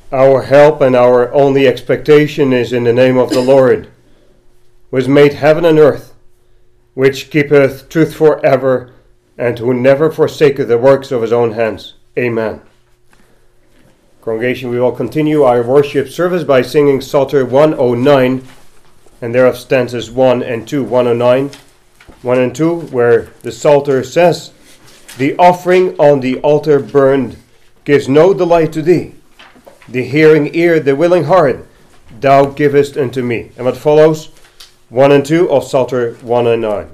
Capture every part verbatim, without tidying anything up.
Our help and our only expectation is in the name of the Lord, who has made heaven and earth, which keepeth truth for ever, and who never forsaketh the works of his own hands. Amen. Congregation, we will continue our worship service by singing Psalter one oh nine, and thereof stanzas one and two, one oh nine, one and two, where the Psalter says, "The offering on the altar burned gives no delight to thee. The hearing ear, the willing heart, thou givest unto me." And what follows? one and two of Psalter one oh nine.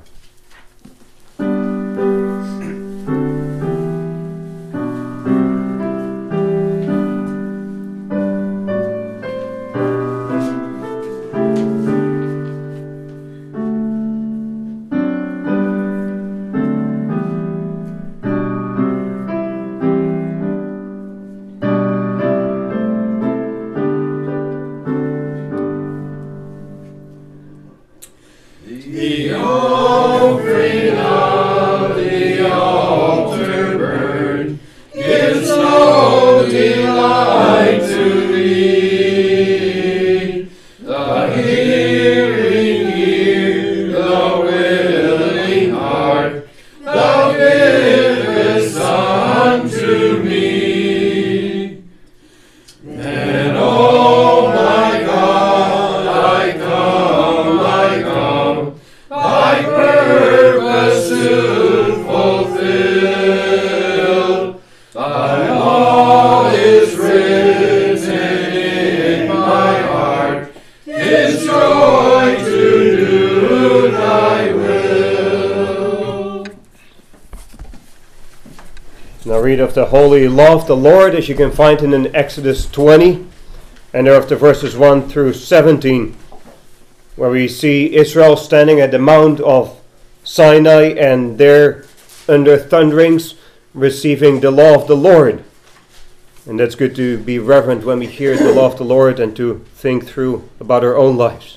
Of the holy law of the Lord, as you can find it in Exodus twenty, and thereafter verses one through seventeen, where we see Israel standing at the Mount of Sinai and there under thunderings receiving the law of the Lord. And that's good to be reverent when we hear the law of the Lord and to think through about our own lives.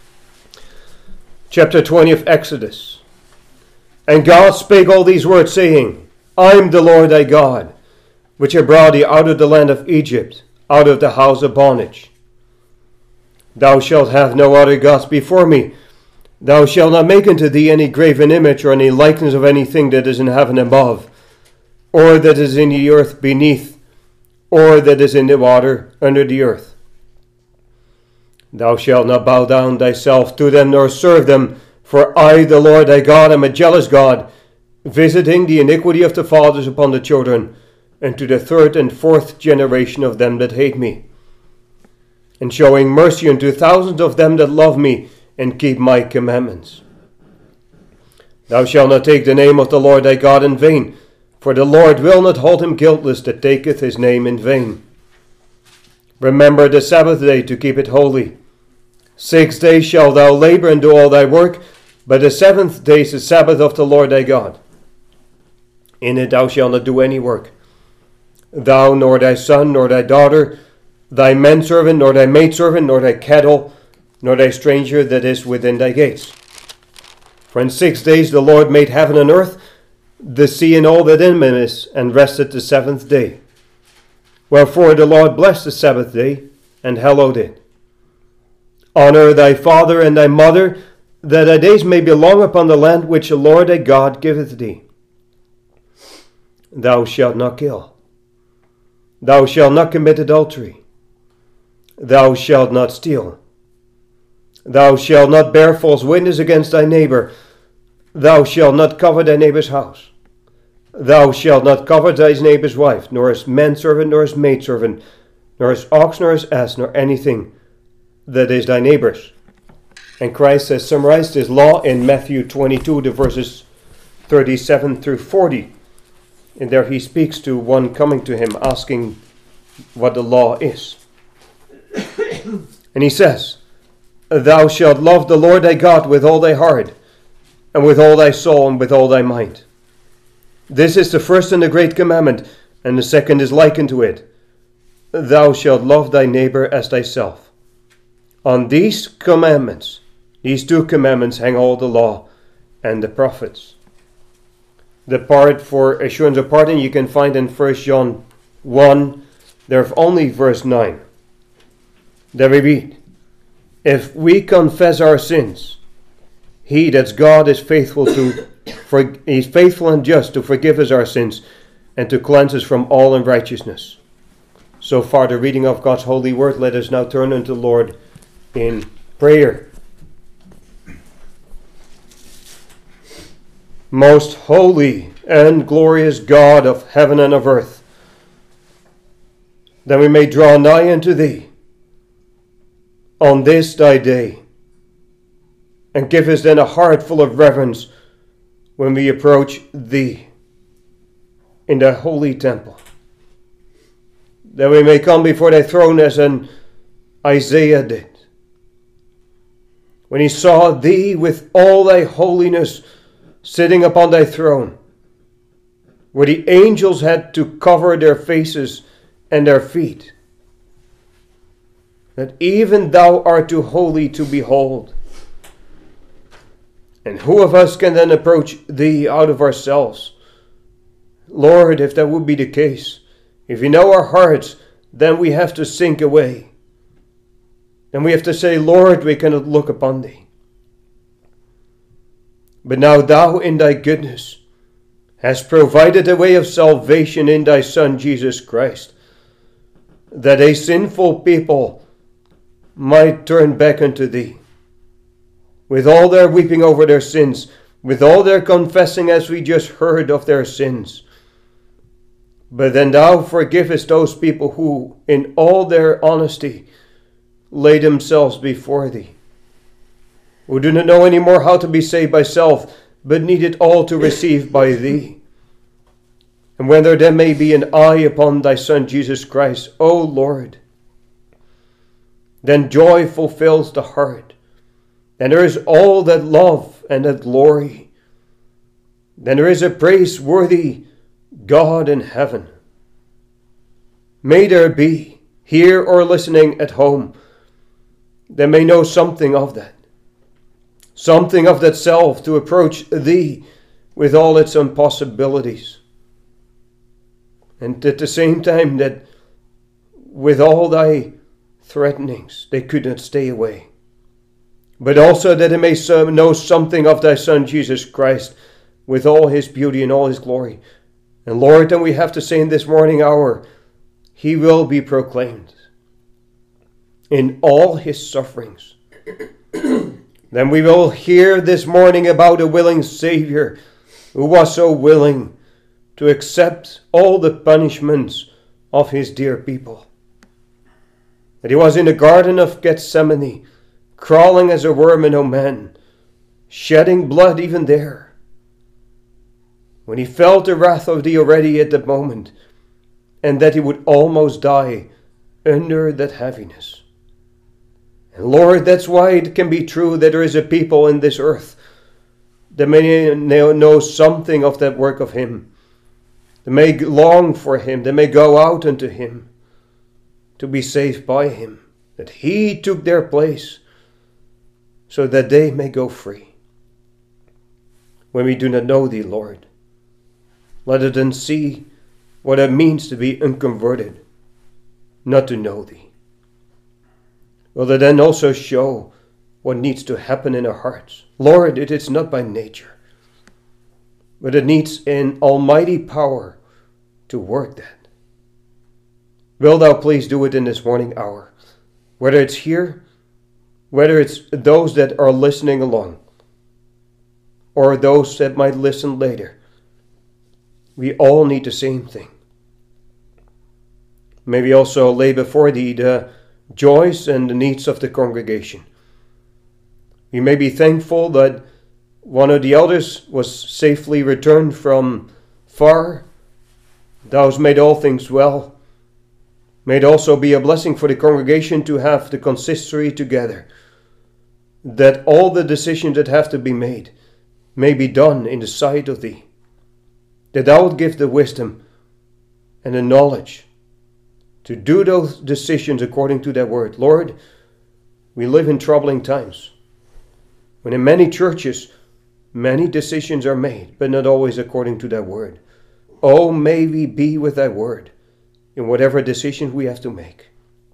Chapter twenty of Exodus. "And God spake all these words, saying, I am the Lord thy God, which have brought thee out of the land of Egypt, out of the house of bondage. Thou shalt have no other gods before me. Thou shalt not make unto thee any graven image or any likeness of anything that is in heaven above, or that is in the earth beneath, or that is in the water under the earth. Thou shalt not bow down thyself to them, nor serve them, for I, the Lord thy God, am a jealous God, visiting the iniquity of the fathers upon the children, and to the third and fourth generation of them that hate me, and showing mercy unto thousands of them that love me, and keep my commandments. Thou shalt not take the name of the Lord thy God in vain, for the Lord will not hold him guiltless that taketh his name in vain. Remember the Sabbath day to keep it holy. Six days shalt thou labor and do all thy work, but the seventh day is the Sabbath of the Lord thy God. In it thou shalt not do any work, thou, nor thy son, nor thy daughter, thy manservant, nor thy maidservant, nor thy cattle, nor thy stranger that is within thy gates. For in six days the Lord made heaven and earth, the sea and all that in them is, and rested the seventh day. Wherefore the Lord blessed the Sabbath day, and hallowed it. Honor thy father and thy mother, that thy days may be long upon the land which the Lord thy God giveth thee. Thou shalt not kill. Thou shalt not commit adultery. Thou shalt not steal. Thou shalt not bear false witness against thy neighbor. Thou shalt not covet thy neighbor's house. Thou shalt not covet thy neighbor's wife, nor his manservant, nor his maidservant, nor his ox, nor his ass, nor anything that is thy neighbor's. And Christ has summarized his law in Matthew twenty-two, the verses thirty-seven through forty. And there he speaks to one coming to him, asking what the law is. And he says, Thou shalt love the Lord thy God with all thy heart, and with all thy soul, and with all thy mind. This is the first and the great commandment, and the second is like unto it. Thou shalt love thy neighbor as thyself. On these commandments, these two commandments hang all the law and the prophets. The part for assurance of pardon you can find in First John one, There's only verse nine. There we read, if we confess our sins, he, that's God, is faithful to for, he's faithful and just to forgive us our sins and to cleanse us from all unrighteousness. So far the reading of God's holy word. Let us now turn unto the Lord in prayer. Most holy and glorious God of heaven and of earth, that we may draw nigh unto thee on this thy day, and give us then a heart full of reverence when we approach thee in thy holy temple, that we may come before thy throne as an Isaiah did, when he saw thee with all thy holiness sitting upon thy throne, where the angels had to cover their faces and their feet, that even thou art too holy to behold. And who of us can then approach thee out of ourselves? Lord, if that would be the case, if you know our hearts, then we have to sink away. And we have to say, Lord, we cannot look upon thee. But now thou in thy goodness hast provided a way of salvation in thy Son Jesus Christ, that a sinful people might turn back unto thee, with all their weeping over their sins, with all their confessing as we just heard of their sins. But then thou forgivest those people who, in all their honesty, lay themselves before thee, who do not know any more how to be saved by self, but need it all to receive by thee. And when there then may be an eye upon thy Son Jesus Christ, O Lord, then joy fulfills the heart, and there is all that love and that glory. Then there is a praiseworthy God in heaven. May there be, here or listening at home, that may know something of that. Something of that self to approach thee with all its impossibilities. And at the same time that with all thy threatenings they could not stay away. But also that they may know something of thy Son Jesus Christ with all his beauty and all his glory. And Lord, then we have to say in this morning hour, he will be proclaimed in all his sufferings. Then we will hear this morning about a willing Savior who was so willing to accept all the punishments of his dear people. That he was in the Garden of Gethsemane, crawling as a worm in no man, shedding blood even there, when he felt the wrath of thee already at that moment, and that he would almost die under that heaviness. And Lord, that's why it can be true that there is a people in this earth that may know something of that work of him. They may long for him. They may go out unto him to be saved by him. That he took their place so that they may go free. When we do not know thee, Lord, let us then see what it means to be unconverted, not to know thee. Will it then also show what needs to happen in our hearts? Lord, it is not by nature, but it needs an almighty power to work that. Will thou please do it in this morning hour, whether it's here, whether it's those that are listening along, or those that might listen later. We all need the same thing. May we also lay before thee the joys and the needs of the congregation. We may be thankful that one of the elders was safely returned from far. Thou hast made all things well. May it also be a blessing for the congregation to have the consistory together, that all the decisions that have to be made may be done in the sight of thee, that thou would give the wisdom and the knowledge to do those decisions according to thy word. Lord, we live in troubling times, when in many churches many decisions are made, but not always according to thy word. Oh, may we be with thy word in whatever decisions we have to make.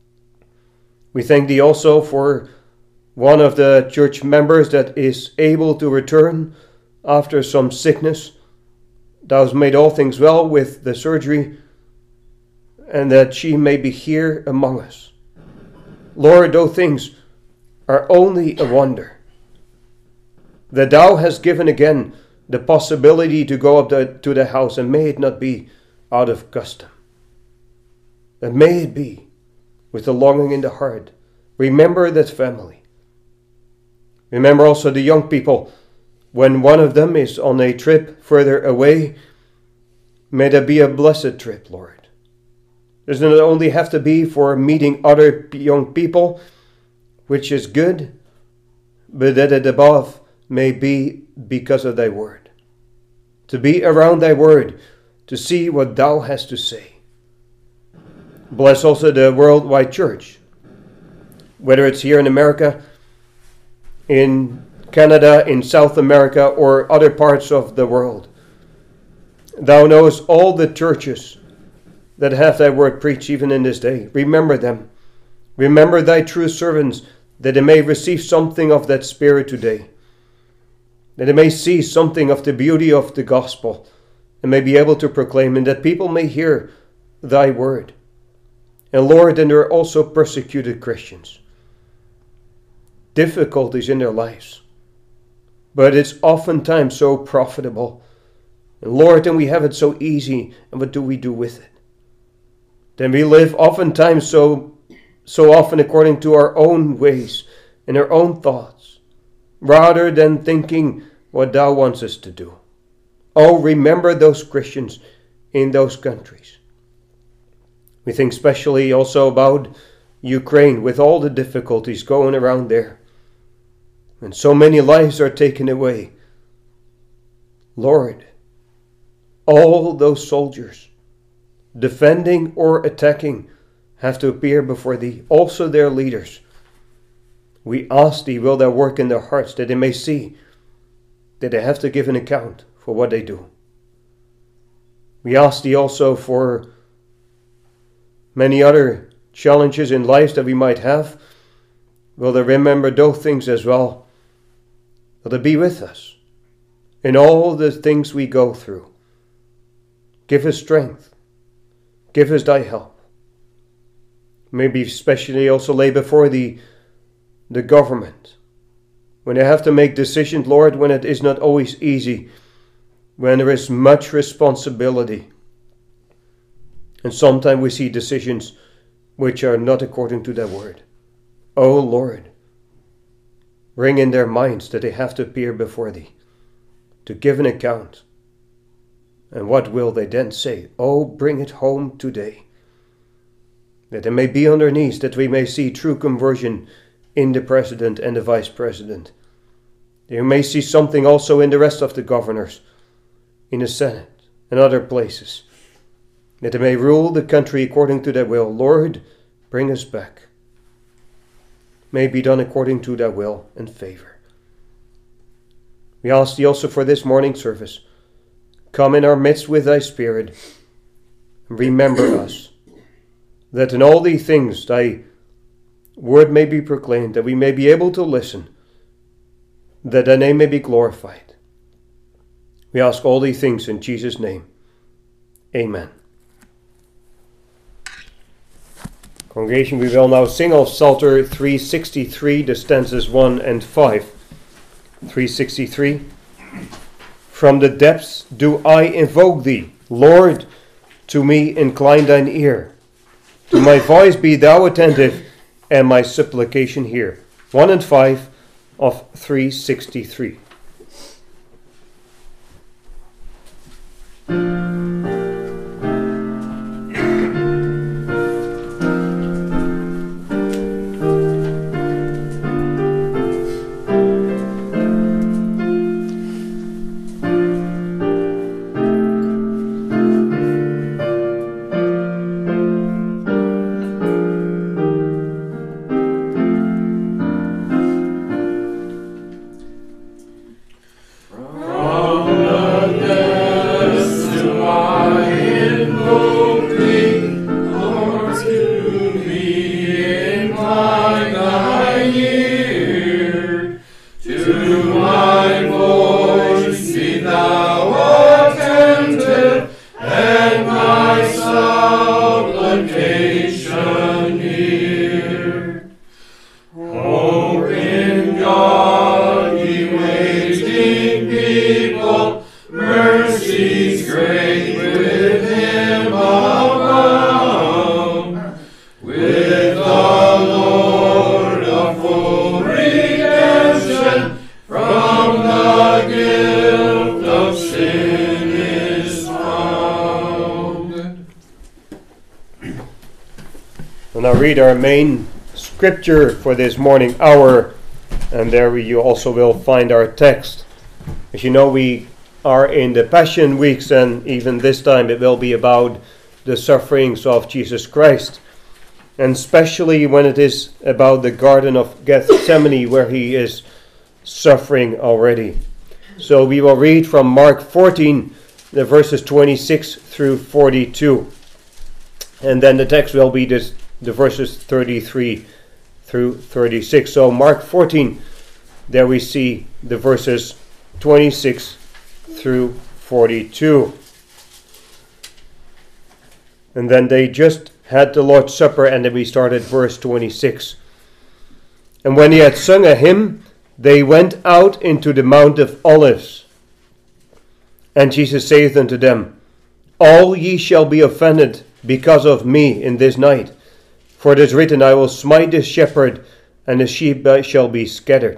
We thank Thee also for one of the church members that is able to return after some sickness. Thou hast made all things well with the surgery, and that she may be here among us. Lord, those things are only a wonder. That Thou hast given again the possibility to go up the, to the house, and may it not be out of custom. And may it be with the longing in the heart. Remember that family. Remember also the young people. When one of them is on a trip further away, may that be a blessed trip, Lord. It does not only have to be for meeting other young people, which is good, but that it above may be because of Thy word. To be around Thy word, to see what Thou hast to say. Bless also the worldwide church, whether it's here in America, in Canada, in South America, or other parts of the world. Thou knowest all the churches that have Thy word preached even in this day. Remember them. Remember Thy true servants, that they may receive something of that Spirit today. That they may see something of the beauty of the gospel, and may be able to proclaim, and that people may hear Thy word. And Lord, and there are also persecuted Christians. Difficulties in their lives. But it's oftentimes so profitable. And Lord, then we have it so easy, and what do we do with it? Then we live oftentimes so, so often according to our own ways and our own thoughts, rather than thinking what Thou wants us to do. Oh, remember those Christians in those countries. We think especially also about Ukraine, with all the difficulties going around there. And so many lives are taken away. Lord, all those soldiers, defending or attacking, have to appear before Thee, also their leaders. We ask Thee, will Thou work in their hearts, that they may see that they have to give an account for what they do. We ask Thee also for many other challenges in lives that we might have. Will Thou remember those things as well? Will Thou be with us in all the things we go through? Give us strength. Give us Thy help. Maybe especially also lay before Thee the government. When they have to make decisions, Lord, when it is not always easy, when there is much responsibility. And sometimes we see decisions which are not according to Thy word. Oh Lord, bring in their minds that they have to appear before Thee, to give an account. And what will they then say? Oh, bring it home today. That they may be on their knees, that we may see true conversion in the president and the vice president. They may see something also in the rest of the governors, in the Senate and other places. That they may rule the country according to Thy will. Lord, bring us back. May it be done according to Thy will and favor. We ask Thee also for this morning service. Come in our midst with Thy Spirit. And remember us. That in all these things Thy word may be proclaimed, that we may be able to listen, that Thy name may be glorified. We ask all these things in Jesus' name. Amen. Congregation, we will now sing of Psalter three sixty-three, the stanzas one and five. three sixty-three. From the depths do I invoke Thee, Lord, to me incline Thine ear. To my voice be Thou attentive, and my supplication hear. one and five of three sixty-three. From the depths do near. Hope in God, ye waiting people, mercy's great with him abound. With the Lord a full redemption from the guilt of sin is found. We'll now read our main scripture for this morning hour, and there we, you also will find our text. As you know, we are in the Passion Weeks, and even this time it will be about the sufferings of Jesus Christ, and especially when it is about the Garden of Gethsemane, where he is suffering already. So we will read from Mark fourteen, the verses twenty-six through forty-two, and then the text will be this, the verses thirty-three through thirty-six. So Mark fourteen, there we see the verses twenty-six through forty-two. And then they just had the Lord's Supper, and then we start at verse twenty-six. And when he had sung a hymn, they went out into the Mount of Olives. And Jesus saith unto them, All ye shall be offended because of me in this night. For it is written, I will smite the shepherd, and the sheep shall be scattered.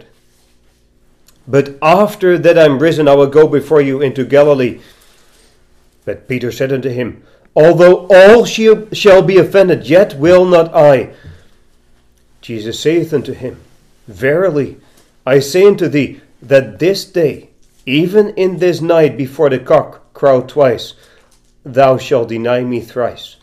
But after that I am risen, I will go before you into Galilee. But Peter said unto him, Although all shall be offended, yet will not I. Jesus saith unto him, Verily, I say unto thee, that this day, even in this night before the cock crow twice, thou shalt deny me thrice.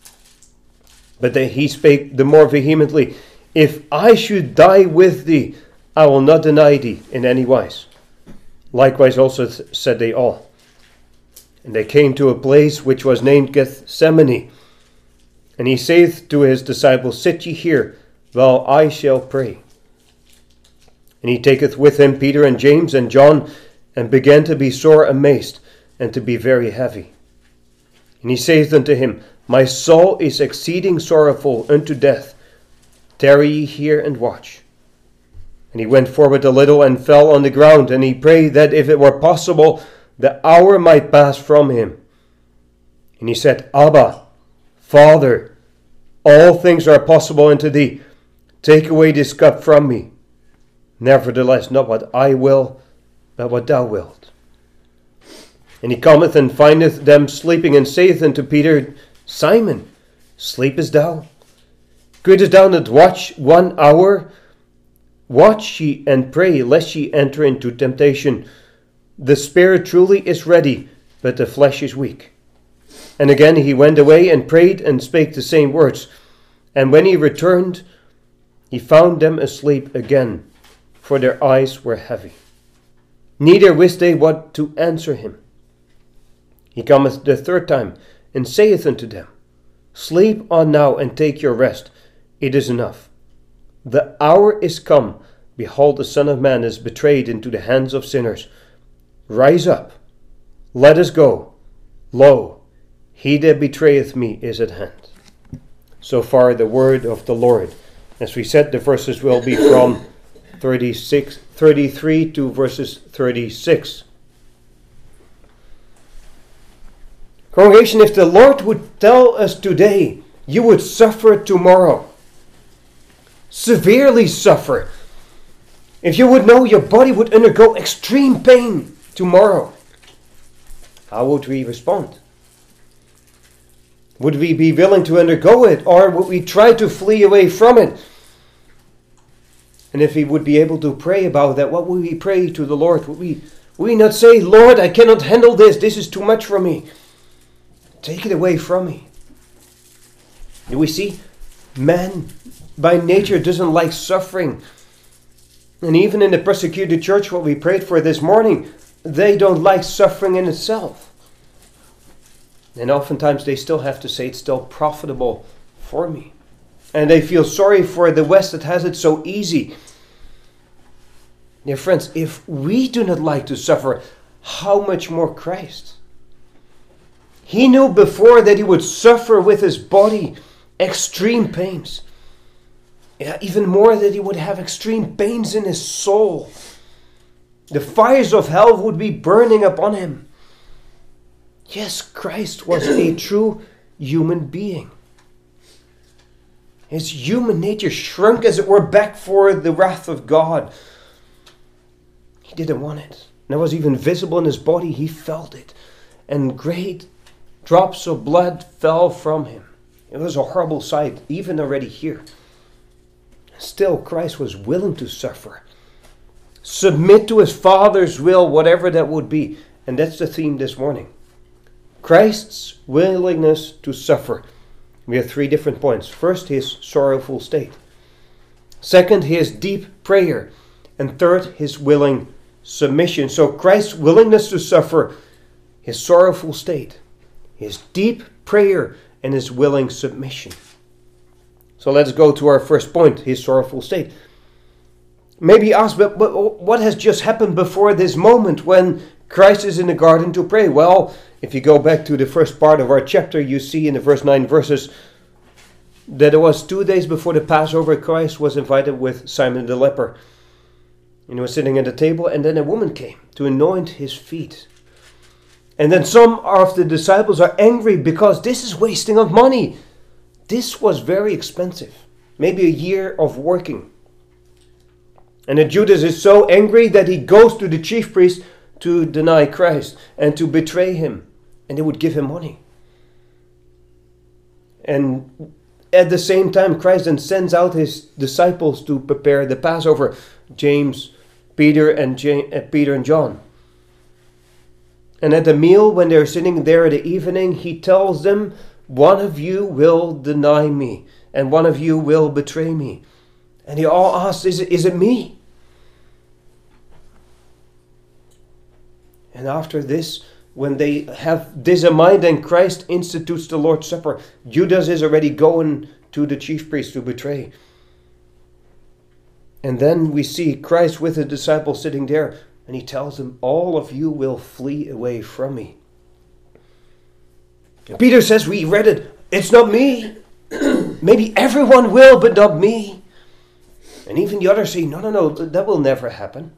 But then he spake the more vehemently, If I should die with thee, I will not deny thee in any wise. Likewise also th- said they all. And they came to a place which was named Gethsemane. And he saith to his disciples, Sit ye here, while I shall pray. And he taketh with him Peter and James and John, and began to be sore amazed, and to be very heavy. And he saith unto him, My soul is exceeding sorrowful unto death. Tarry ye here and watch. And he went forward a little and fell on the ground, and he prayed that if it were possible, the hour might pass from him. And he said, Abba, Father, all things are possible unto thee. Take away this cup from me. Nevertheless, not what I will, but what thou wilt. And he cometh and findeth them sleeping, and saith unto Peter, Simon, sleepest thou? Couldest thou not watch one hour? Watch ye and pray, lest ye enter into temptation. The spirit truly is ready, but the flesh is weak. And again he went away and prayed and spake the same words. And when he returned, he found them asleep again, for their eyes were heavy. Neither wist they what to answer him. He cometh the third time, and saith unto them, Sleep on now, and take your rest. It is enough. The hour is come. Behold, the Son of Man is betrayed into the hands of sinners. Rise up, let us go. Lo, he that betrayeth me is at hand. So far the word of the Lord. As we said, the verses will be from thirty-six, thirty-three to verses thirty-six. Congregation, if the Lord would tell us today, you would suffer tomorrow, severely suffer, if you would know your body would undergo extreme pain tomorrow, how would we respond? Would we be willing to undergo it, or would we try to flee away from it? And if we would be able to pray about that, what would we pray to the Lord? Would we, would we not say, Lord, I cannot handle this, this is too much for me. Take it away from me. Do we see? Man by nature doesn't like suffering. And even in the persecuted church, what we prayed for this morning, they don't like suffering in itself. And oftentimes they still have to say it's still profitable for me. And they feel sorry for the West that has it so easy. Dear friends, if we do not like to suffer, how much more Christ? He knew before that he would suffer with his body extreme pains. Yeah, even more, that he would have extreme pains in his soul. The fires of hell would be burning upon him. Yes, Christ was a true human being. His human nature shrunk, as it were, back for the wrath of God. He didn't want it. And it was even visible in his body. He felt it. And great drops of blood fell from him. It was a horrible sight, even already here. Still, Christ was willing to suffer. Submit to his Father's will, whatever that would be. And that's the theme this morning. Christ's willingness to suffer. We have three different points. First, his sorrowful state. Second, his deep prayer. And third, his willing submission. So Christ's willingness to suffer, his sorrowful state, his deep prayer, and his willing submission. So let's go to our first point, his sorrowful state. Maybe ask, but, but what has just happened before this moment when Christ is in the garden to pray? Well, if you go back to the first part of our chapter, you see in the first nine verses that it was two days before the Passover, Christ was invited with Simon the leper. And he was sitting at the table, and then a woman came to anoint his feet. And then some of the disciples are angry because this is wasting of money. This was very expensive. Maybe a year of working. And then Judas is so angry that he goes to the chief priest to deny Christ and to betray him. And they would give him money. And at the same time, Christ then sends out his disciples to prepare the Passover. James, Peter, and James, uh, Peter and John. And at the meal, when they're sitting there in the evening, he tells them, one of you will deny me, and one of you will betray me. And they all ask, is it, is it me? And after this, when they have this in mind, then Christ institutes the Lord's Supper. Judas is already going to the chief priest to betray. And then we see Christ with the disciples sitting there, and he tells them, all of you will flee away from me. And Peter says, we read it, it's not me. Maybe everyone will, but not me. And even the others say, no, no, no, that will never happen.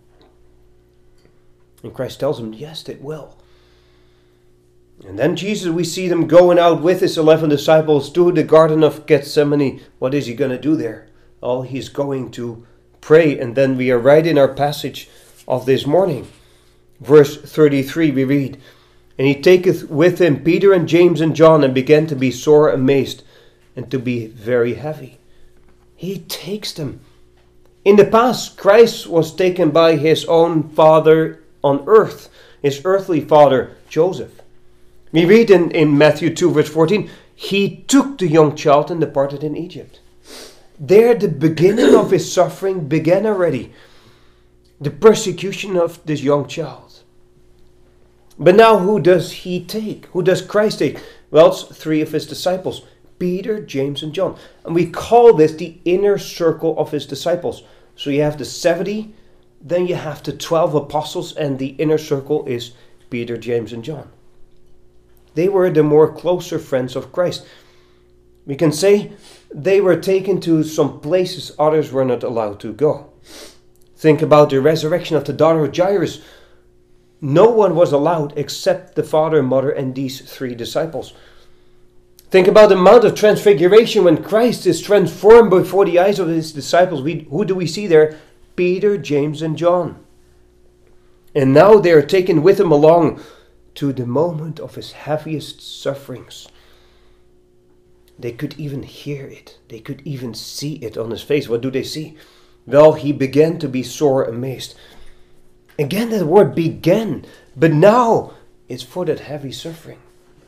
And Christ tells them, yes, it will. And then Jesus, we see them going out with his eleven disciples to the Garden of Gethsemane. What is he going to do there? Oh, he's going to pray. And then we are right in our passage of this morning. Verse thirty-three, we read, and he taketh with him Peter and James and John, and began to be sore amazed, and to be very heavy. He takes them. In the past, Christ was taken by his own father on earth, his earthly father, Joseph. We read in, in Matthew two, verse fourteen, he took the young child and departed in Egypt. There, the beginning of his suffering began already. The persecution of this young child. But now who does he take? Who does Christ take? Well, it's three of his disciples. Peter, James, and John. And we call this the inner circle of his disciples. So you have the seventy, then you have the twelve apostles, and the inner circle is Peter, James, and John. They were the more closer friends of Christ. We can say they were taken to some places others were not allowed to go. Think about the resurrection of the daughter of Jairus. No one was allowed except the father, mother, and these three disciples. Think about the Mount of Transfiguration when Christ is transformed before the eyes of his disciples. We, who do we see there? Peter, James, and John. And now they are taken with him along to the moment of his heaviest sufferings. They could even hear it. They could even see it on his face. What do they see? Well, he began to be sore amazed. Again, that word began. But now it's for that heavy suffering.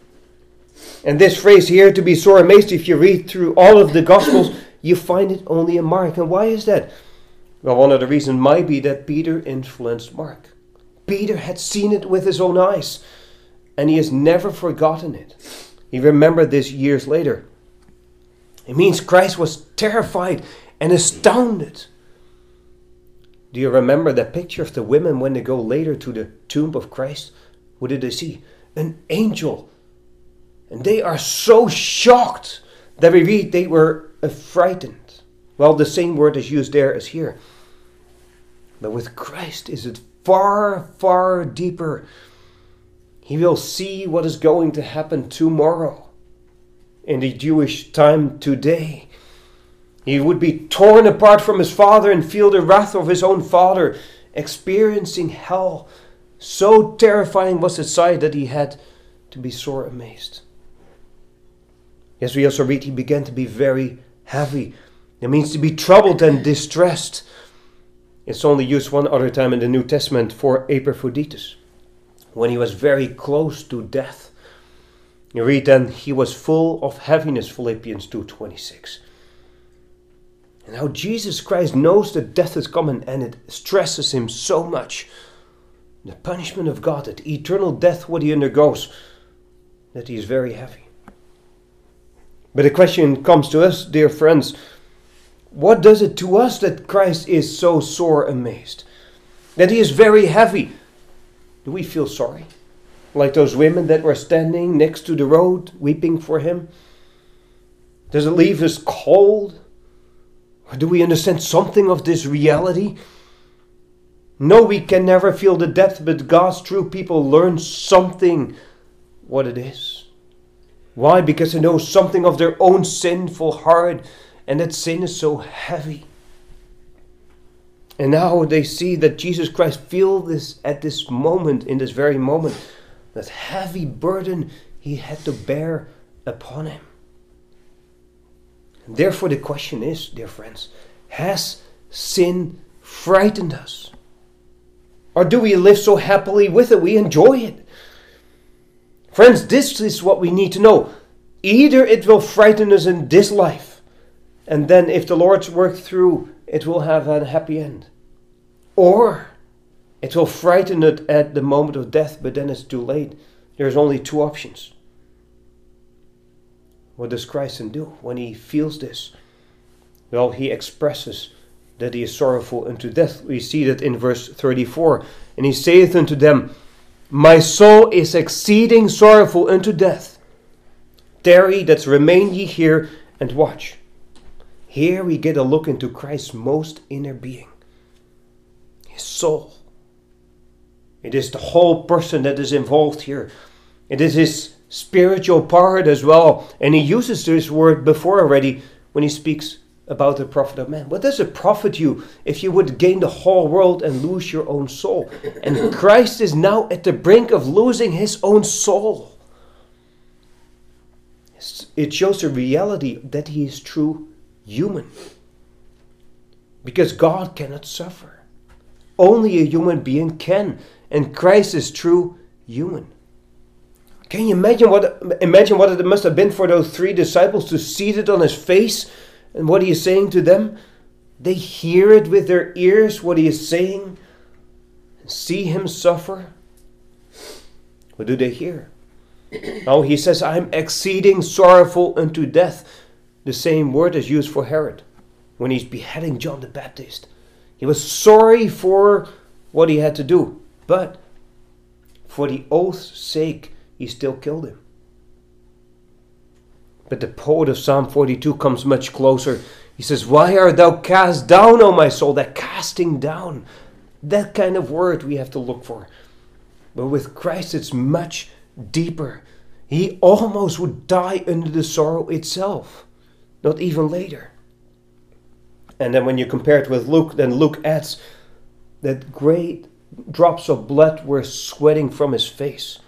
And this phrase here, to be sore amazed, if you read through all of the Gospels, you find it only in Mark. And why is that? Well, one of the reasons might be that Peter influenced Mark. Peter had seen it with his own eyes. And he has never forgotten it. He remembered this years later. It means Christ was terrified and astounded. Do you remember that picture of the women when they go later to the tomb of Christ? What did they see? An angel. And they are so shocked that we read they were frightened. Well, the same word is used there as here. But with Christ is it far, far deeper. He will see what is going to happen tomorrow in the Jewish time today. He would be torn apart from his father and feel the wrath of his own father, experiencing hell. So terrifying was the sight that he had to be sore amazed. Yes, we also read he began to be very heavy. It means to be troubled and distressed. It's only used one other time in the New Testament for Epaphroditus, when he was very close to death. You read then, he was full of heaviness, Philippians two twenty-six. And how Jesus Christ knows that death is coming, and it stresses him so much. The punishment of God, that eternal death, what he undergoes, that he is very heavy. But the question comes to us, dear friends, what does it to us that Christ is so sore amazed? That he is very heavy? Do we feel sorry? Like those women that were standing next to the road, weeping for him? Does it leave us cold? Or do we understand something of this reality? No, we can never feel the depth, but God's true people learn something what it is. Why? Because they know something of their own sinful heart, and that sin is so heavy. And now they see that Jesus Christ feels this at this moment, in this very moment, that heavy burden he had to bear upon him. And therefore the question is, dear friends, has sin frightened us? Or do we live so happily with it, we enjoy it? Friends, this is what we need to know. Either it will frighten us in this life, and then if the Lord's work through, it will have a happy end. Or it will frighten it at the moment of death, but then it's too late. There's only two options. What does Christ then do when he feels this? Well, he expresses that he is sorrowful unto death. We see that in verse thirty-four. And he saith unto them, my soul is exceeding sorrowful unto death. Tarry, that's remain ye here and watch. Here we get a look into Christ's most inner being. His soul. It is the whole person that is involved here. It is his spiritual part as well. And he uses this word before already when he speaks about the profit of man. What does it profit you if you would gain the whole world and lose your own soul? And Christ is now at the brink of losing his own soul. It shows the reality that he is true human. Because God cannot suffer. Only a human being can. And Christ is true human. Can you imagine what imagine what it must have been for those three disciples to see it on his face and what he is saying to them? They hear it with their ears, what he is saying, and see him suffer. What do they hear? Oh, he says, I'm exceeding sorrowful unto death. The same word is used for Herod when he's beheading John the Baptist. He was sorry for what he had to do, but for the oath's sake, he still killed him. But the poet of Psalm forty-two comes much closer. He says, why art thou cast down, O my soul? That casting down, that kind of word we have to look for. But with Christ it's much deeper. He almost would die under the sorrow itself, not even later. And then when you compare it with Luke, then Luke adds that great drops of blood were sweating from his face.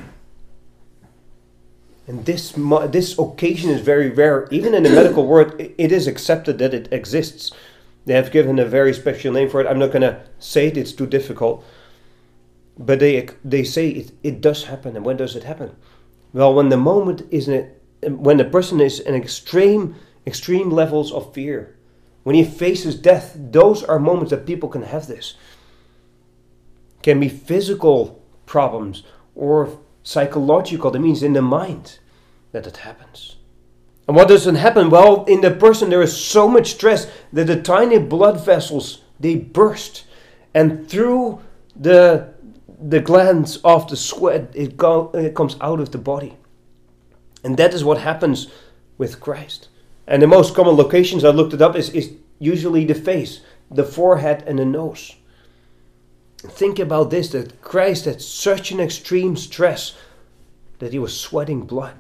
And this this occasion is very rare. Even in the medical world, it is accepted that it exists. They have given a very special name for it. I'm not going to say it, it's too difficult. But they they say it, it does happen. And when does it happen? Well, when the moment is in a, when the person is in extreme extreme levels of fear. When he faces death, those are moments that people can have this. It can be physical problems or psychological, that means in the mind that it happens. And what doesn't happen? Well, in the person there is so much stress that the tiny blood vessels, they burst. And through the, the glands of the sweat, it, go, it comes out of the body. And that is what happens with Christ. And the most common locations, I looked it up, is, is usually the face, the forehead and the nose. Think about this, that Christ had such an extreme stress that he was sweating blood.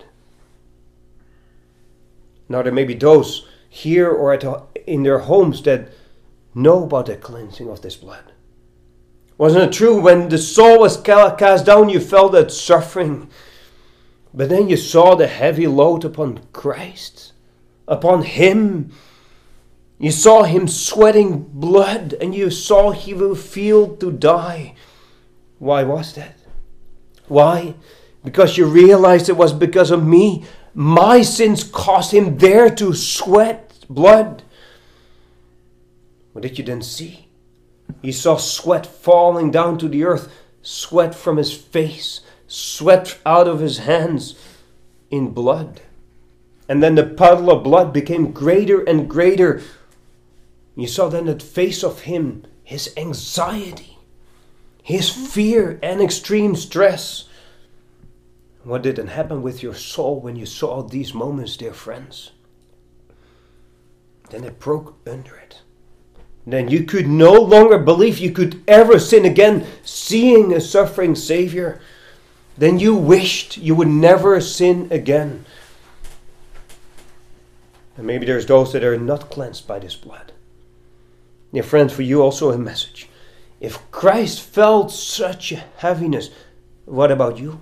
Now there may be those here or at, in their homes that know about the cleansing of this blood. Wasn't it true when the soul was cast down, you felt that suffering, but then you saw the heavy load upon Christ, upon him. You saw him sweating blood, and you saw he will feel to die. Why was that? Why? Because you realized it was because of me. My sins caused him there to sweat blood. What did you then see? You saw sweat falling down to the earth, sweat from his face, sweat out of his hands in blood. And then the puddle of blood became greater and greater. You saw then the face of him, his anxiety, his fear and extreme stress. What did then happen with your soul when you saw these moments, dear friends? Then it broke under it. Then you could no longer believe you could ever sin again, seeing a suffering Savior. Then you wished you would never sin again. And maybe there's those that are not cleansed by this blood. Dear friends, for you also a message. If Christ felt such a heaviness, what about you?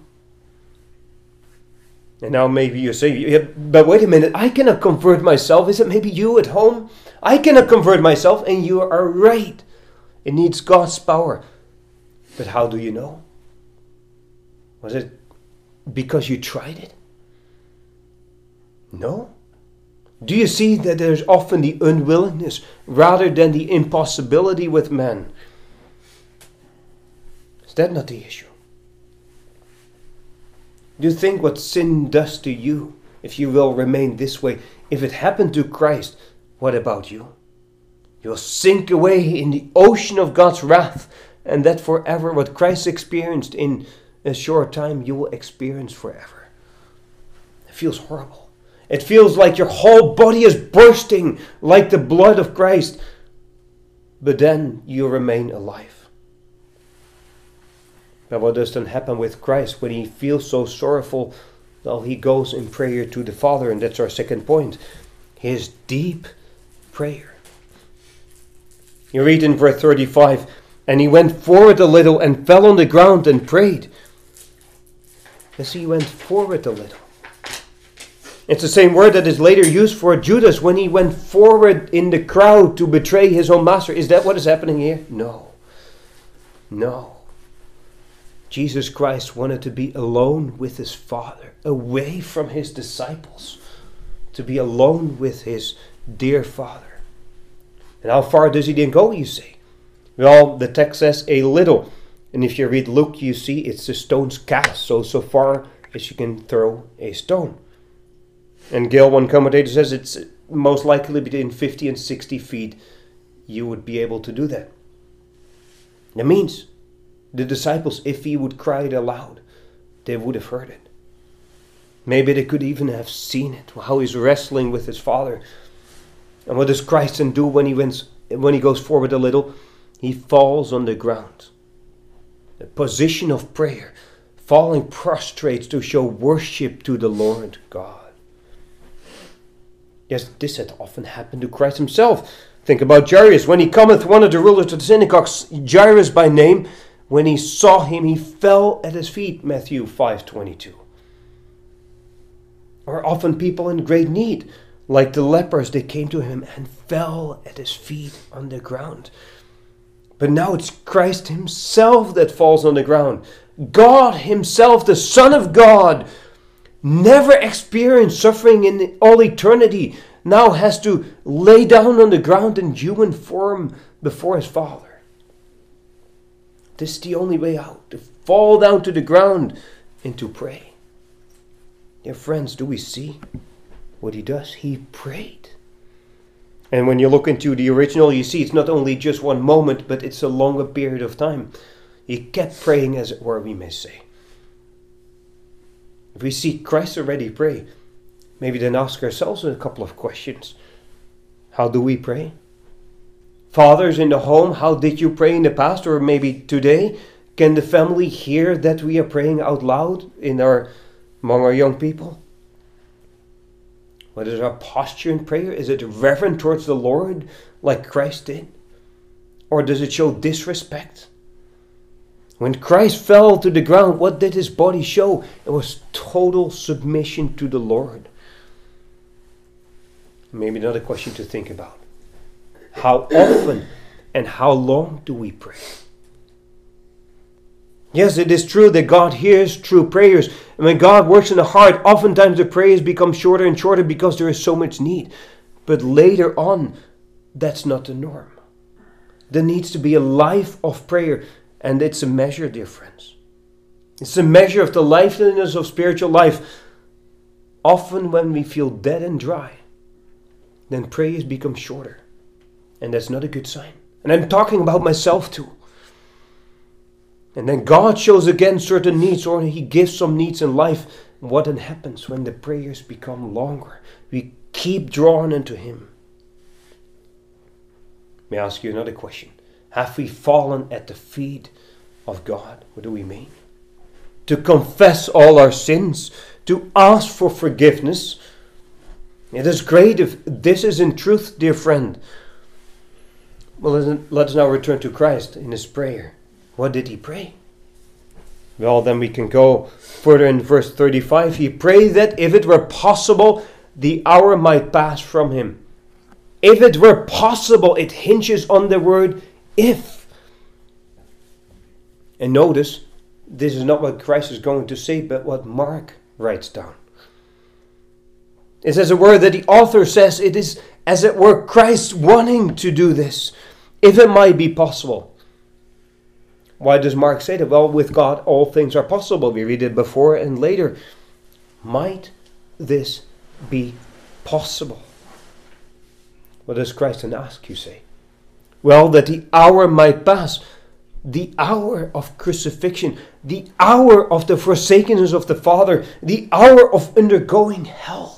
And now maybe you say, yeah, but wait a minute, I cannot convert myself. Is it maybe you at home? I cannot convert myself, and you are right. It needs God's power. But how do you know? Was it because you tried it? No. Do you see that there's often the unwillingness rather than the impossibility with man? Is that not the issue? Do you think what sin does to you, if you will remain this way, if it happened to Christ, what about you? You'll sink away in the ocean of God's wrath, and that forever, what Christ experienced in a short time, you will experience forever. It feels horrible. It feels like your whole body is bursting like the blood of Christ. But then you remain alive. But what does then happen with Christ when he feels so sorrowful? Well, he goes in prayer to the Father, and that's our second point. His deep prayer. You read in verse thirty-five, and he went forward a little and fell on the ground and prayed. Yes, he went forward a little. It's the same word that is later used for Judas when he went forward in the crowd to betray his own master. Is that what is happening here? No. No. Jesus Christ wanted to be alone with his Father, away from his disciples, to be alone with his dear Father. And how far does he then go, you say? Well, the text says a little. And if you read Luke, you see it's a stone's cast, so so far as you can throw a stone. And Gale, one commentator, says it's most likely between fifty and sixty feet you would be able to do that. That means the disciples, if he would cry it aloud, they would have heard it. Maybe they could even have seen it, how he's wrestling with his Father. And what does Christ then do when he went, when he goes forward a little? He falls on the ground. A position of prayer, falling prostrate to show worship to the Lord God. Yes, this had often happened to Christ himself. Think about Jairus. When he cometh, one of the rulers of the synagogue, Jairus by name, when he saw him, he fell at his feet. Matthew five twenty-two. Or often people in great need, like the lepers, they came to him and fell at his feet on the ground. But now it's Christ himself that falls on the ground. God himself, the Son of God, never experienced suffering in all eternity, now has to lay down on the ground in human form before his Father. This is the only way out, to fall down to the ground and to pray. Dear friends, do we see what he does? He prayed. And when you look into the original, you see it's not only just one moment, but it's a longer period of time. He kept praying, as it were, we may say. If we see Christ already pray, maybe then ask ourselves a couple of questions. How do we pray? Fathers in the home, how did you pray in the past or maybe today? Can the family hear that we are praying out loud in our among our young people? What is our posture in prayer? Is it reverent towards the Lord like Christ did? Or does it show disrespect? When Christ fell to the ground, what did his body show? It was total submission to the Lord. Maybe another question to think about. How often and how long do we pray? Yes, it is true that God hears true prayers. And when God works in the heart, oftentimes the prayers become shorter and shorter because there is so much need. But later on, that's not the norm. There needs to be a life of prayer. And it's a measure, dear friends. It's a measure of the liveliness of spiritual life. Often when we feel dead and dry, then prayers become shorter. And that's not a good sign. And I'm talking about myself too. And then God shows again certain needs, or he gives some needs in life. What then happens when the prayers become longer? We keep drawing into him. May I ask you another question? Have we fallen at the feet of God? What do we mean? To confess all our sins, to ask for forgiveness. It is great if this is in truth, dear friend. Well, let's now return to Christ in his prayer. What did he pray? Well, then we can go further in verse thirty-five. He prayed that if it were possible, the hour might pass from him. If it were possible, it hinges on the word if. And notice, this is not what Christ is going to say, but what Mark writes down. It says a word that the author says it is as it were Christ wanting to do this, if it might be possible. Why does Mark say that? Well, with God all things are possible. We read it before and later. Might this be possible? What does Christ then ask, you say? Well, that the hour might pass. The hour of crucifixion. The hour of the forsakenness of the Father. The hour of undergoing hell.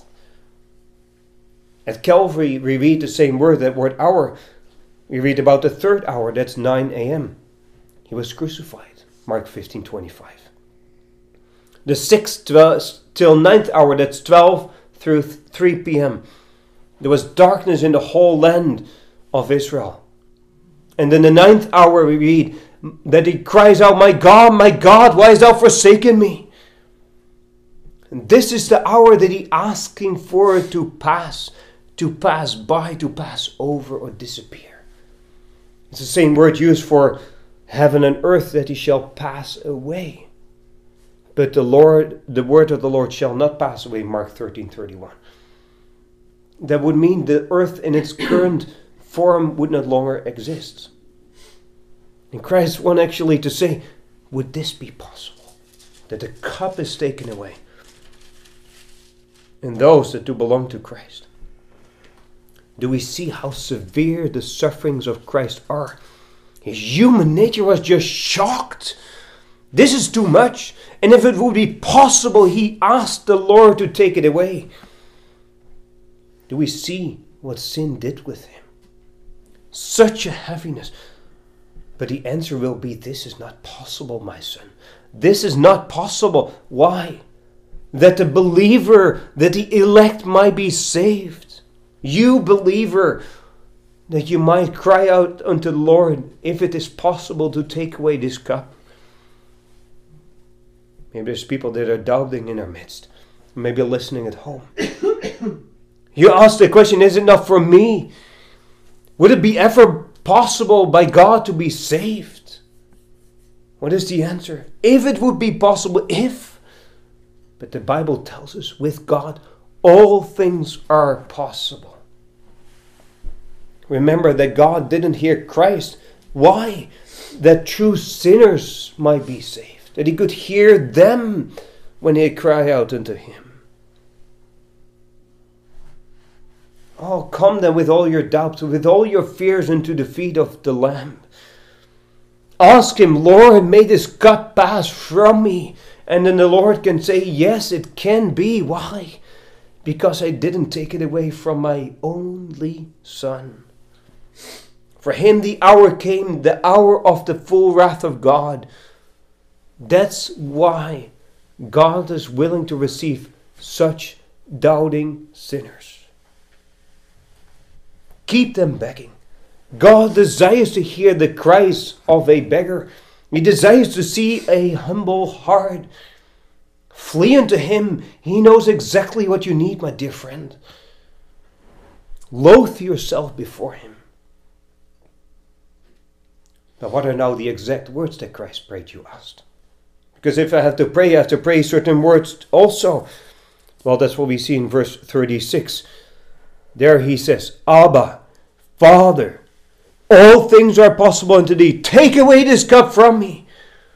At Calvary, we read the same word, that word hour. We read about the third hour, that's nine a.m. He was crucified, Mark fifteen twenty-five. The sixth till ninth hour, that's twelve through three p.m. There was darkness in the whole land of Israel. And in the ninth hour we read that he cries out, "My God, my God, why hast thou forsaken me?" And this is the hour that he asking for to pass, to pass by, to pass over or disappear. It's the same word used for heaven and earth, that he shall pass away. But the Lord, the word of the Lord shall not pass away, Mark thirteen thirty-one. That would mean the earth in its current form would not longer exist. And Christ wants actually to say, would this be possible? That the cup is taken away. And those that do belong to Christ. Do we see how severe the sufferings of Christ are? His human nature was just shocked. This is too much. And if it would be possible, he asked the Lord to take it away. Do we see what sin did with him? Such a heaviness. But the answer will be, this is not possible, my son. This is not possible. Why? That the believer, that the elect might be saved. You believer, that you might cry out unto the Lord, if it is possible to take away this cup. Maybe there's people that are doubting in our midst. Maybe listening at home. You ask the question, is it not for me? Would it be ever possible by God to be saved? What is the answer? If it would be possible, if. But the Bible tells us, with God, all things are possible. Remember that God didn't hear Christ. Why? That true sinners might be saved. That he could hear them when they cry out unto him. Oh, come then with all your doubts, with all your fears into the feet of the Lamb. Ask him, Lord, may this cup pass from me. And then the Lord can say, yes, it can be. Why? Because I didn't take it away from my only Son. For him the hour came, the hour of the full wrath of God. That's why God is willing to receive such doubting sinners. Keep them begging. God desires to hear the cries of a beggar. He desires to see a humble heart. Flee unto him. He knows exactly what you need, my dear friend. Loathe yourself before him. Now, what are now the exact words that Christ prayed, you asked? Because if I have to pray, I have to pray certain words also. Well, that's what we see in verse thirty-six. There he says, Abba, Father, all things are possible unto thee. Take away this cup from me.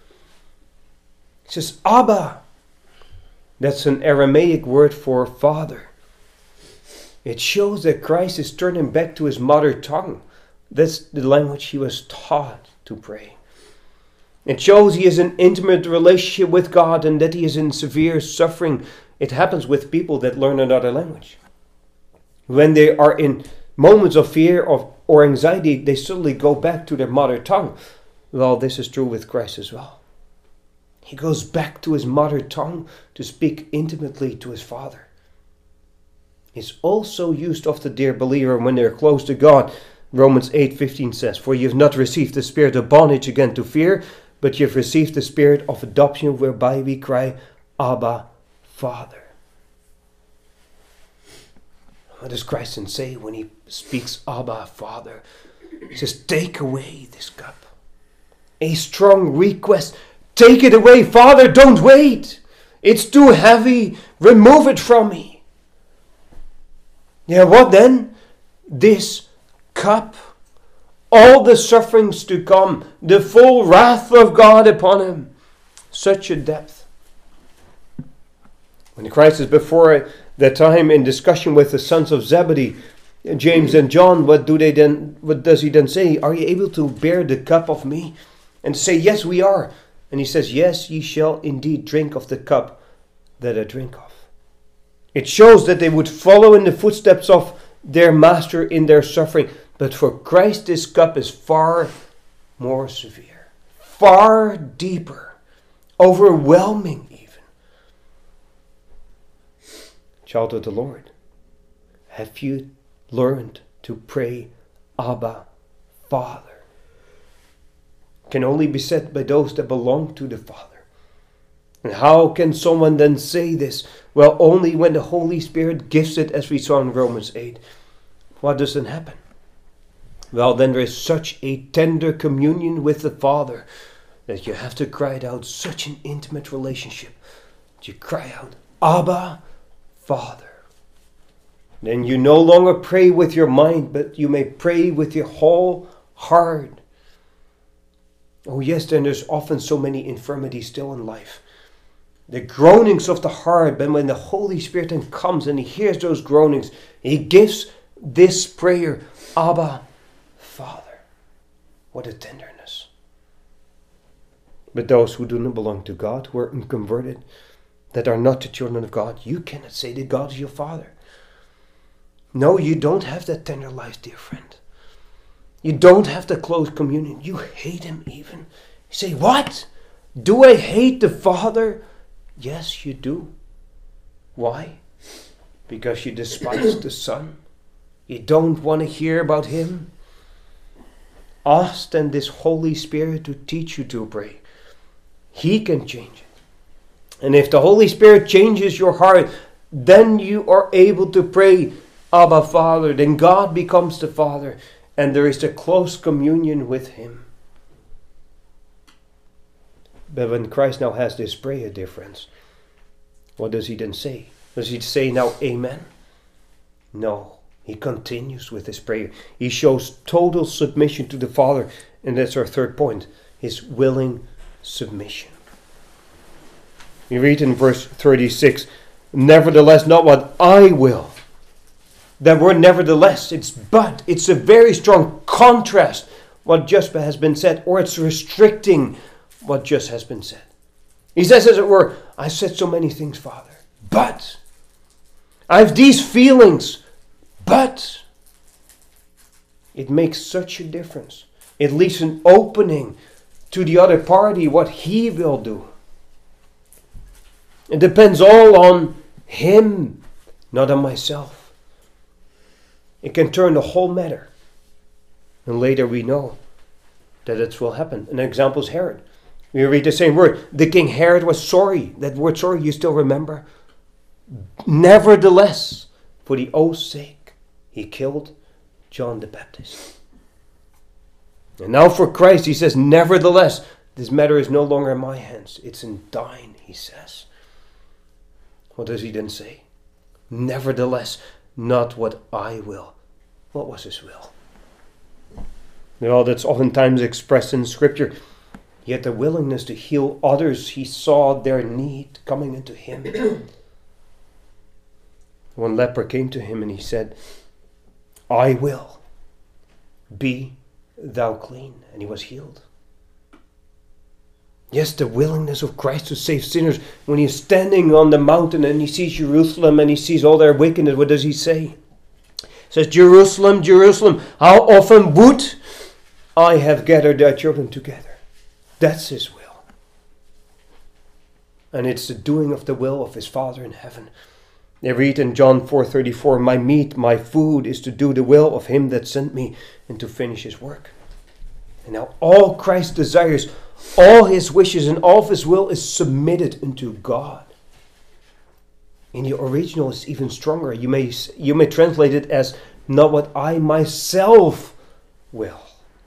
He says, Abba. That's an Aramaic word for father. It shows that Christ is turning back to his mother tongue. That's the language he was taught to pray. It shows he is in intimate relationship with God and that he is in severe suffering. It happens with people that learn another language. When they are in moments of fear of, or anxiety, they suddenly go back to their mother tongue. Well, this is true with Christ as well. He goes back to his mother tongue to speak intimately to his Father. It's also used of the dear believer when they're close to God. Romans eight fifteen says, For you have not received the spirit of bondage again to fear, but you have received the spirit of adoption whereby we cry, Abba, Father. What does Christ then say when he speaks Abba, Father? He says, take away this cup. A strong request. Take it away. Father, don't wait. It's too heavy. Remove it from me. Yeah, what then? This cup. All the sufferings to come. The full wrath of God upon him. Such a depth. When Christ is before that time in discussion with the sons of Zebedee, James and John, what do they then? What does he then say? Are you able to bear the cup of me? And say, yes, we are. And he says, yes, ye shall indeed drink of the cup that I drink of. It shows that they would follow in the footsteps of their master in their suffering. But for Christ, this cup is far more severe, far deeper, overwhelming even. Child of the Lord, have you learned to pray, Abba, Father? Can only be said by those that belong to the Father. And how can someone then say this? Well, only when the Holy Spirit gives it, as we saw in Romans eight. What does then happen? Well, then there is such a tender communion with the Father that you have to cry it out, such an intimate relationship. That you cry out, Abba, Father. Then you no longer pray with your mind, but you may pray with your whole heart. Oh yes, then there's often so many infirmities still in life. The groanings of the heart, but when the Holy Spirit then comes and he hears those groanings, he gives this prayer, Abba, Father. What a tenderness. But those who do not belong to God, who are unconverted, that are not the children of God, you cannot say that God is your Father. No, you don't have that tender life, dear friend. You don't have the close communion. You hate him even. You say, what? Do I hate the Father? Yes, you do. Why? Because you despise the Son. You don't want to hear about him. Ask then this Holy Spirit to teach you to pray. He can change it. And if the Holy Spirit changes your heart, then you are able to pray, Abba, Father. Then God becomes the Father. And there is the close communion with him. But when Christ now has this prayer, dear friends, what does he then say? Does he say now, Amen? No, he continues with his prayer. He shows total submission to the Father. And that's our third point, his willing submission. We read in verse thirty-six, nevertheless, not what I will. That word nevertheless, it's but. It's a very strong contrast what just has been said, or it's restricting what just has been said. He says, as it were, I said so many things, Father, but I have these feelings, but It makes such a difference. It leaves an opening to the other party what he will do. It depends all on him, not on myself. It can turn the whole matter. And later we know that it will happen. An example is Herod. We read the same word. The king Herod was sorry. That word sorry, you still remember? Nevertheless, for the oath's sake, he killed John the Baptist. And now for Christ, he says, nevertheless, this matter is no longer in my hands. It's in thine, he says. What does he then say? Nevertheless, not what I will. What was his will? Well, that's oftentimes expressed in Scripture. Yet the willingness to heal others, he saw their need coming into him. One leper came to him and he said, I will, be thou clean. And he was healed. Yes, the willingness of Christ to save sinners. When he is standing on the mountain and he sees Jerusalem and he sees all their wickedness, what does he say? He says, Jerusalem, Jerusalem, how often would I have gathered thy children together? That's his will. And it's the doing of the will of his Father in heaven. They read in John four thirty-four, my meat, my food is to do the will of him that sent me and to finish his work. And now all Christ desires, all his wishes and all of his will is submitted unto God. In the original it's even stronger. You may, you may translate it as, not what I myself will.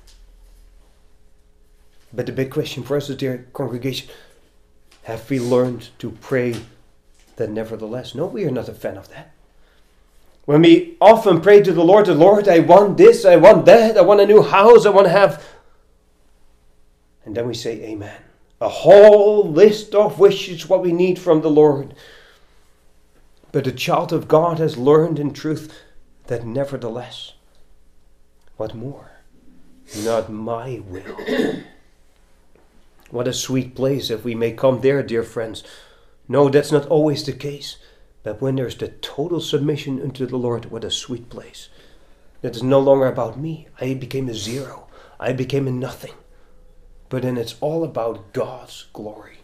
But the big question for us is, dear congregation, have we learned to pray that nevertheless? No, we are not a fan of that. When we often pray to the Lord, the Lord, I want this, I want that, I want a new house, I want to have... And then we say amen. A whole list of wishes, what we need from the Lord. But the child of God has learned in truth that nevertheless, what more? Not my will. What a sweet place if we may come there, dear friends. No, that's not always the case. But when there's the total submission unto the Lord, what a sweet place. That is no longer about me. I became a zero. I became a nothing. But then it's all about God's glory.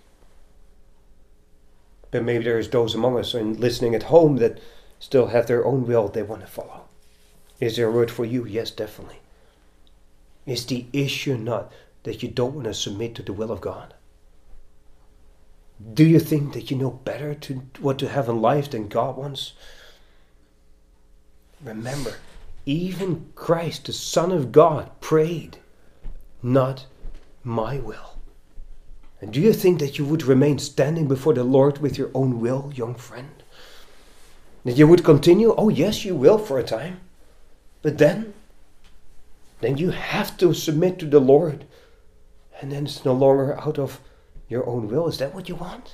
But maybe there's those among us and listening at home that still have their own will they want to follow. Is there a word for you? Yes, definitely. Is the issue not that you don't want to submit to the will of God? Do you think that you know better to what to have in life than God wants? Remember, even Christ, the Son of God, prayed, not my will. And do you think that you would remain standing before the Lord with your own will, young friend? That you would continue? Oh yes, you will for a time. But then, then you have to submit to the Lord. And then it's no longer out of your own will. Is that what you want?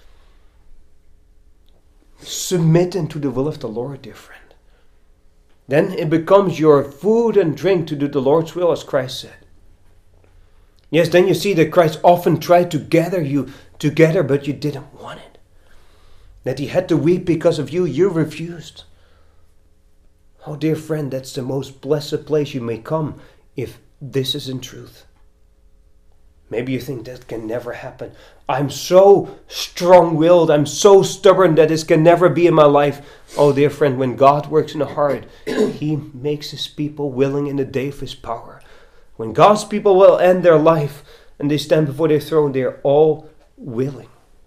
Submit into the will of the Lord, dear friend. Then it becomes your food and drink to do the Lord's will, as Christ said. Yes, then you see that Christ often tried to gather you together, but you didn't want it. That he had to weep because of you, you refused. Oh, dear friend, that's the most blessed place you may come if this is in truth. Maybe you think that can never happen. I'm so strong-willed, I'm so stubborn that this can never be in my life. Oh, dear friend, when God works in the heart, he makes his people willing in the day of his power. When God's people will end their life and they stand before their throne, they are all willing.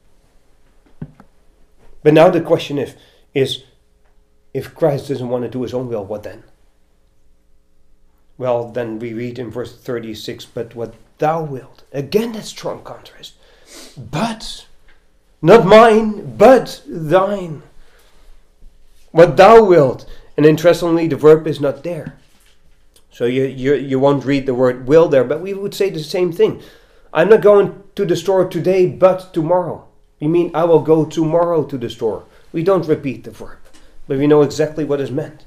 But now the question is, is if Christ doesn't want to do his own will, what then? Well, then we read in verse thirty-six, but what thou wilt. Again, that strong contrast. But, not mine, but thine. What thou wilt. And interestingly, the verb is not there. So you, you, you won't read the word will there, but we would say the same thing. I'm not going to the store today, but tomorrow. You mean I will go tomorrow to the store. We don't repeat the verb, but we know exactly what is meant.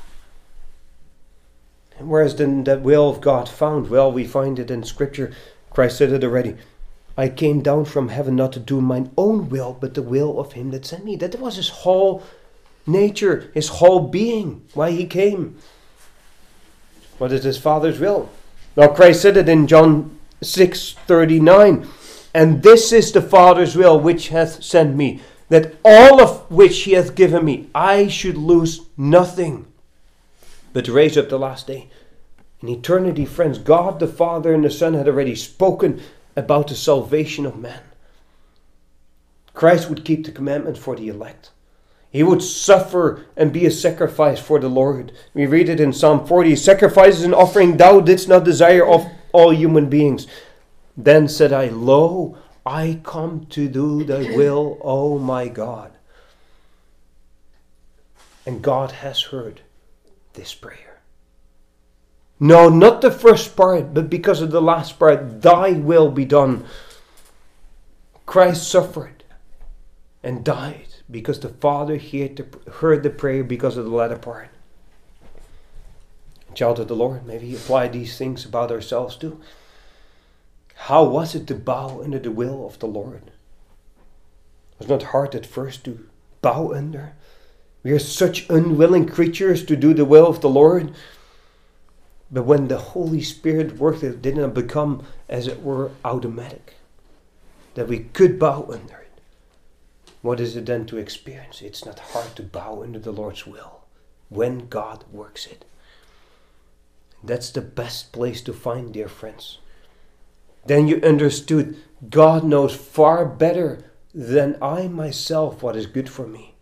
And where is then that will of God found? Well, we find it in Scripture. Christ said it already. I came down from heaven not to do mine own will, but the will of him that sent me. That was his whole nature, his whole being, why he came. What is his Father's will? Now Christ said it in John six thirty-nine. And this is the Father's will which hath sent me, that all of which he hath given me, I should lose nothing, but to raise up the last day. In eternity, friends, God the Father and the Son had already spoken about the salvation of man. Christ would keep the commandment for the elect. He would suffer and be a sacrifice for the Lord. We read it in Psalm forty. Sacrifices and offering thou didst not desire of all human beings. Then said I, Lo, I come to do thy will, O my God. And God has heard this prayer. No, not the first part, but because of the last part, thy will be done. Christ suffered and died because the Father heard the prayer because of the latter part. Child of the Lord, maybe apply these things about ourselves too. How was it to bow under the will of the Lord? Was it not hard at first to bow under? We are such unwilling creatures to do the will of the Lord. But when the Holy Spirit worked, it did not become, as it were, automatic. That we could bow under it. What is it then to experience? It's not hard to bow under the Lord's will when God works it. That's the best place to find, dear friends. Then you understood God knows far better than I myself what is good for me.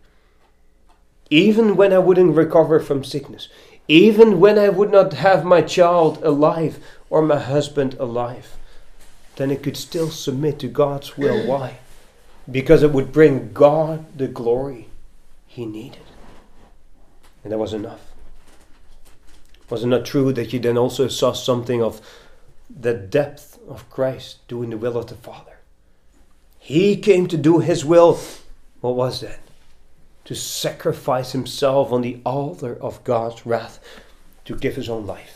Even when I wouldn't recover from sickness, even when I would not have my child alive or my husband alive, then I could still submit to God's will. Why? Because it would bring God the glory he needed. And that was enough. Was it not true that you then also saw something of the depth of Christ doing the will of the Father? He came to do his will. What was that? To sacrifice himself on the altar of God's wrath, to give his own life.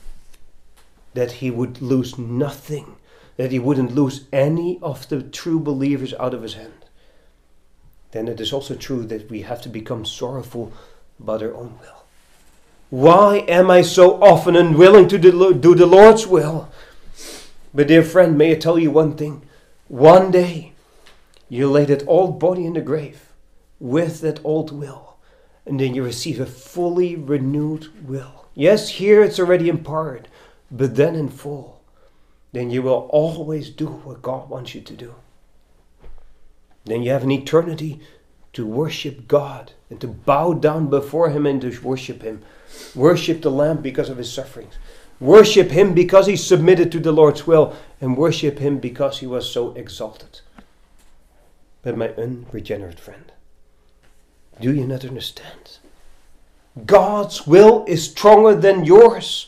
That he would lose nothing, that he wouldn't lose any of the true believers out of his hand. Then it is also true that we have to become sorrowful about our own will. Why am I so often unwilling to do the Lord's will? But dear friend, may I tell you one thing. One day, you lay that old body in the grave with that old will. And then you receive a fully renewed will. Yes, here it's already in part, but then in full. Then you will always do what God wants you to do. Then you have an eternity to worship God and to bow down before him and to worship him. Worship the Lamb because of his sufferings. Worship him because he submitted to the Lord's will, and worship him because he was so exalted. But my unregenerate friend, do you not understand? God's will is stronger than yours.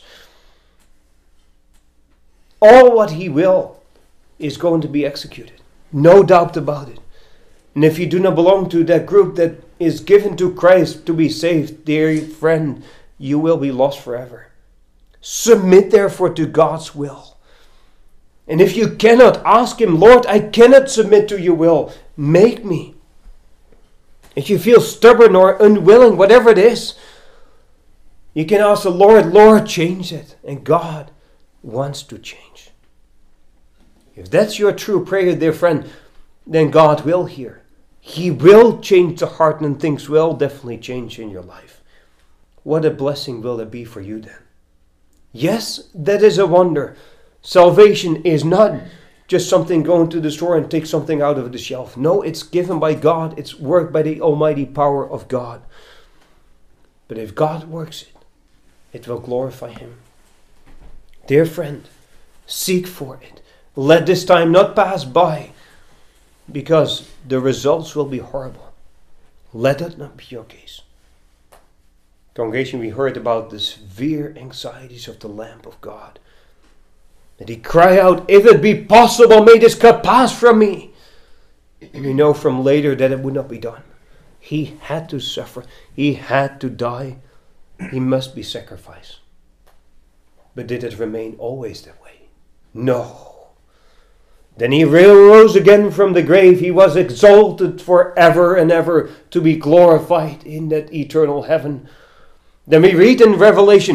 All what he will is going to be executed. No doubt about it. And if you do not belong to that group that is given to Christ to be saved, dear friend, you will be lost forever. Submit therefore to God's will. And if you cannot, ask him, Lord, I cannot submit to your will. Make me. If you feel stubborn or unwilling, whatever it is, you can ask the Lord, Lord, change it. And God wants to change. If that's your true prayer, dear friend, then God will hear. He will change the heart, and things will definitely change in your life. What a blessing will it be for you then? Yes, that is a wonder. Salvation is not just something going to the store and take something out of the shelf. No, it's given by God. It's worked by the almighty power of God. But if God works it, it will glorify him. Dear friend, seek for it. Let this time not pass by, because the results will be horrible. Let that not be your case. Congregation, we heard about the severe anxieties of the Lamb of God. That he cried out, if it be possible, may this cup pass from me. And we know from later that it would not be done. He had to suffer. He had to die. He must be sacrificed. But did it remain always that way? No. Then he rose again from the grave. He was exalted forever and ever to be glorified in that eternal heaven. Then we read in Revelation,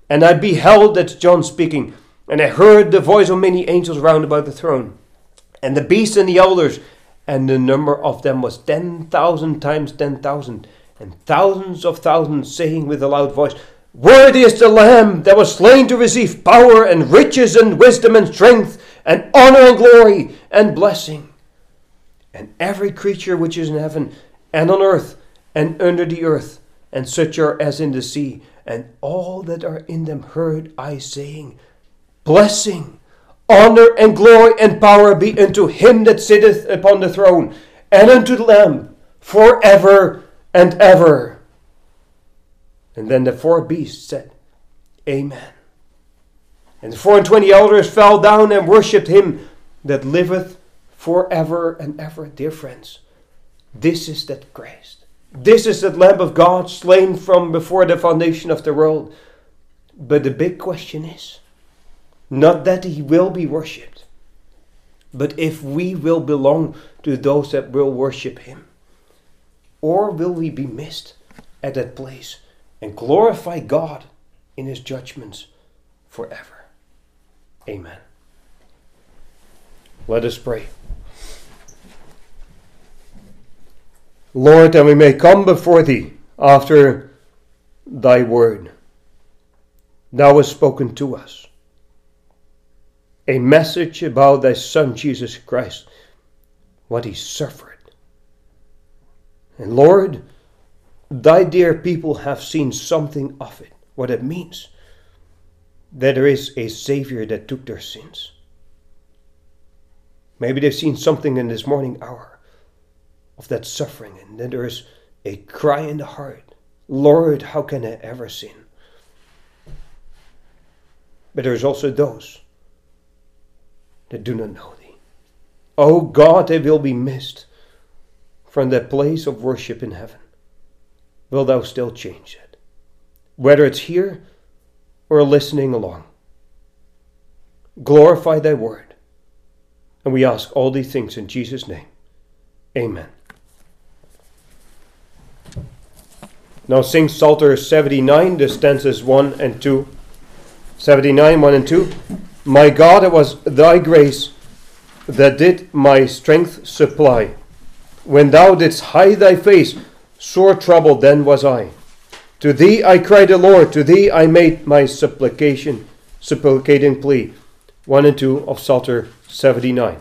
And I beheld," that's John speaking, "and I heard the voice of many angels round about the throne, and the beasts and the elders, and the number of them was ten thousand times ten thousand, and thousands of thousands, saying with a loud voice, Worthy is the Lamb that was slain to receive power and riches and wisdom and strength and honor and glory and blessing. And every creature which is in heaven and on earth and under the earth, and such are as in the sea, and all that are in them, heard I saying, Blessing, honor and glory and power be unto him that sitteth upon the throne, and unto the Lamb, forever and ever. And then the four beasts said, Amen. And the four and twenty elders fell down and worshipped him that liveth forever and ever. Dear friends, this is that Christ. This is that Lamb of God slain from before the foundation of the world. But the big question is, not that he will be worshipped, but if we will belong to those that will worship him. Or will we be missed at that place and glorify God in his judgments forever? Amen. Let us pray. Lord, that we may come before thee after thy word. Thou hast spoken to us a message about thy Son, Jesus Christ, what he suffered. And Lord, thy dear people have seen something of it, what it means, that there is a Savior that took their sins. Maybe they've seen something in this morning hour of that suffering, and then there is a cry in the heart, Lord, how can I ever sin? But there's also those that do not know thee. Oh God, they will be missed from that place of worship in heaven. Will thou still change it? Whether it's here or listening along. Glorify thy word. And we ask all these things in Jesus' name. Amen. Now sing Psalter seventy-nine, the stanzas one and two. seventy-nine, one and two. My God, it was thy grace that did my strength supply. When thou didst hide thy face, sore troubled then was I. To thee I cried, the Lord, to thee I made my supplication, supplicating plea. One and two of Psalter seventy-nine.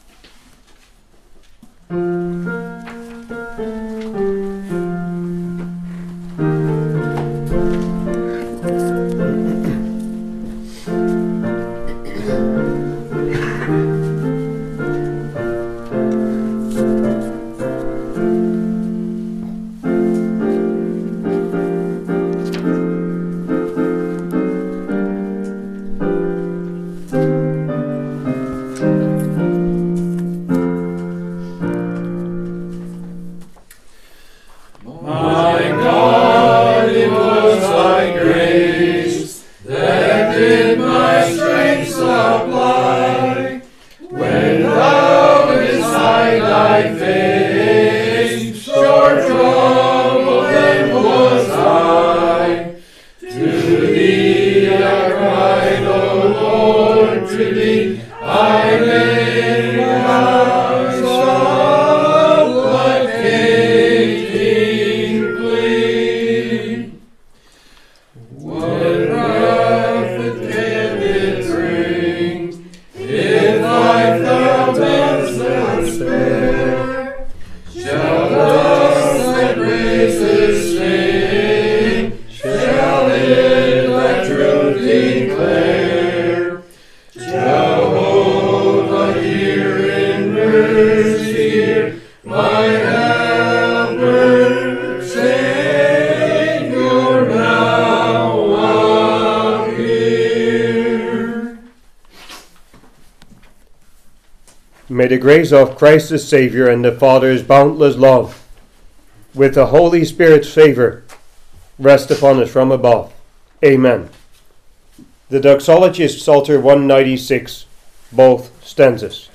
May the grace of Christ the Savior and the Father's boundless love, with the Holy Spirit's favor, rest upon us from above. Amen. The doxology is Psalter one ninety-six, both stanzas.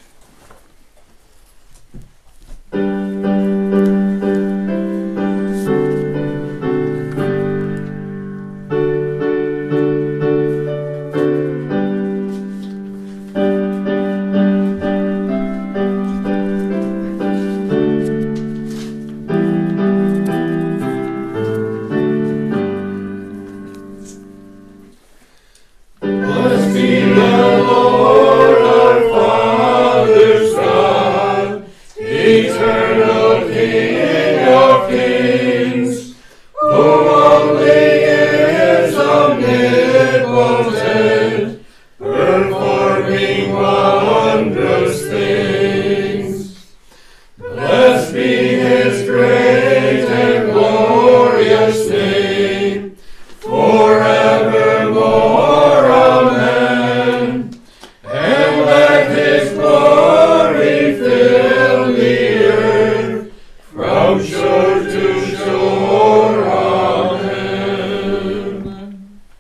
the Lord our Father's God, eternal King of kings, who only is omnipotent, performing wonders.